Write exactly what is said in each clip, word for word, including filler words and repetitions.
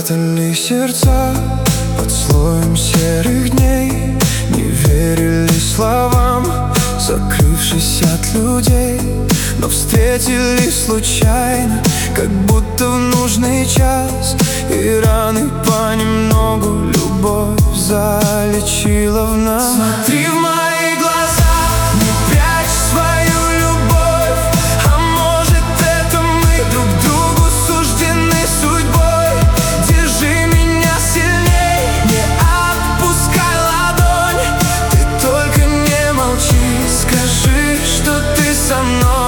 прятали сердца под слоем серых дней, не верили словам, закрывшись от людей. Но встретились случайно, как будто в нужный час, и раны понемногу любовь залечила в нас. Смотри в мои глаза, не прячь свою любовь, а может это мы друг другу суждены судьбой. Держи меня сильней, не отпускай ладонь, ты только не молчи, скажи, что ты со мной.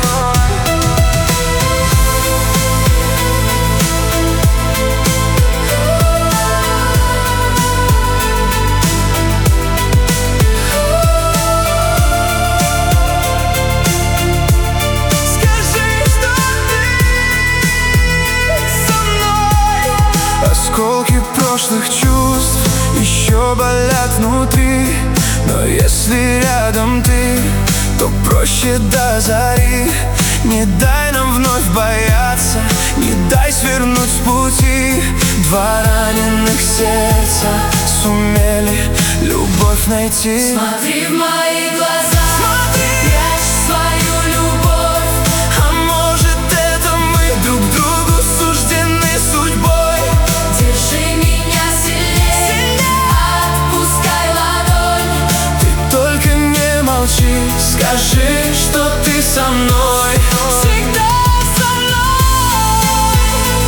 Осколки прошлых чувств еще болят внутри, но если рядом ты, то проще до зари. Не дай нам вновь бояться, не дай свернуть с пути. Два раненых сердца сумели любовь найти. Смотри в мои глаза, смотри, прячь свою любовь, а может это мы друг другу суждены судьбой. Держи меня сильнее, сильнее, отпускай ладонь, ты только не молчи, скажи, что ты со мной. всегда со мной.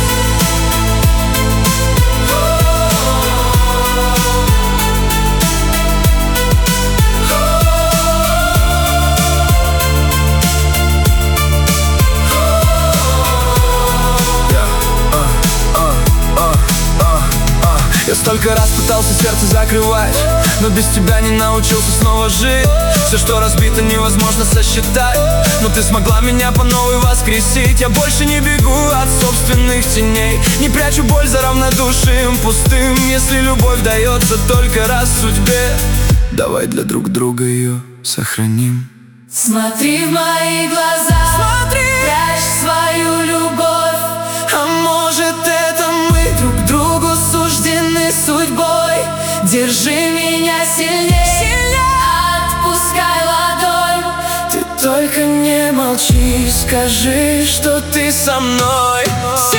Я столько раз пытался сердце закрывать, но без тебя не научился снова жить. Все, что разбито, невозможно сосчитать, но ты смогла меня по новой воскресить. Я больше не бегу от собственных теней, не прячу боль за равнодушием пустым. Если любовь дается только раз в судьбе, давай для друг друга ее сохраним. Смотри в мои глаза, смотри, прячь свою любовь, а может это мы друг другу суждены судьбой. держи меня сильнее, сильнее, отпускай ладонь, ты только не молчи, скажи, что ты со мной.